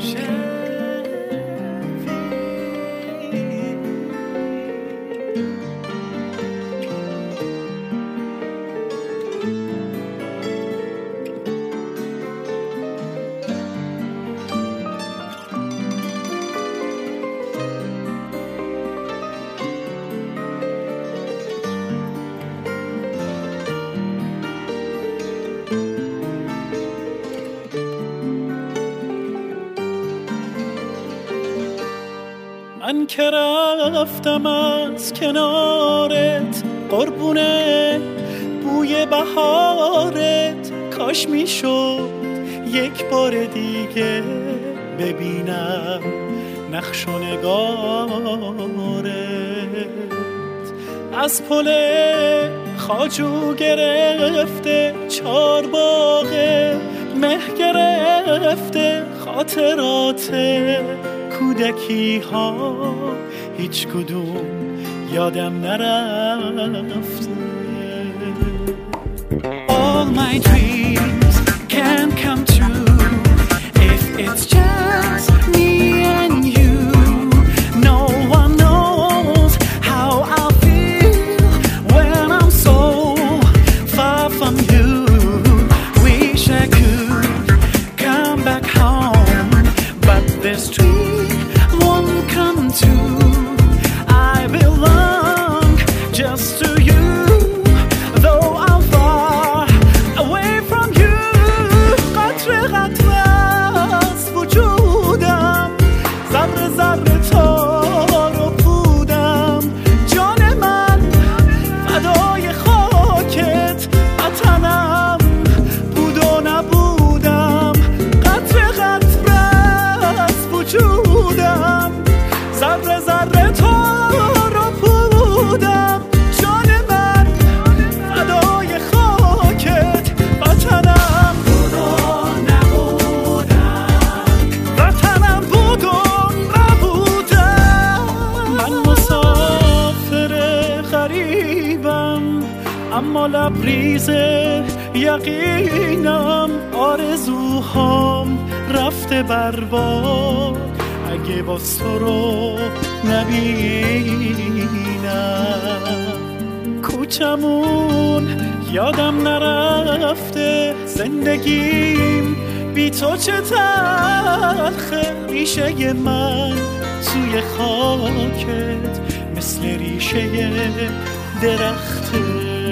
من که رفتم از کنارت قربونه بوی بهارت، کاش میشد یک بار دیگه ببینم نقش و نگارت. از پل خواجو گرفته چارباغه، مه گرفته خاطرات کودکی ها، هیچ کدوم یادم نرفته. All my dreams can come true if it's just me and you. No one knows how I feel when I'm so far from you. Wish I could come back home, but this dream won't come true. I belong just to you, though I'm far away from you. قطره قطره از وجودم، ذره ذره تار و پودم. جان من فدای خاکت، وطنم بود و نبودم. قطره قطره از وجودم، ذره ذره تار و پودم. جان من فدای خاکت، وطنم بود و نبودم. وطنم بود و نبودم. من مسافر غریبم، اما لبریز یقینم. آرزوهام رفته برباد اگه باز تو رو نبینم. کوچمون یادم نرفته، زندگیم بی تو چه تلخه. ریشه من توی خاکت مثل ریشه درخته.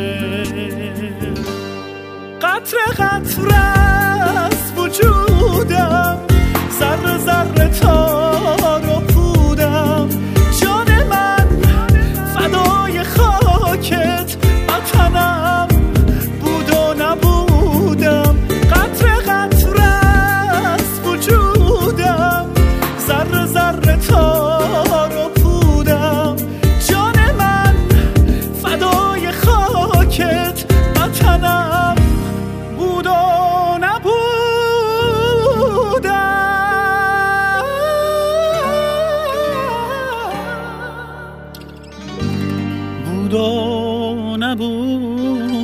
قطره قطره از وجودم، ذره ذره تار و پودم. جان من فدای خاکت، وطنم بود و نبودم. قطره قطره از وجودم، ذره ذره تار و پودم. جان من فدای خاکت، وطنم بود و نبودم. بود و نبودم.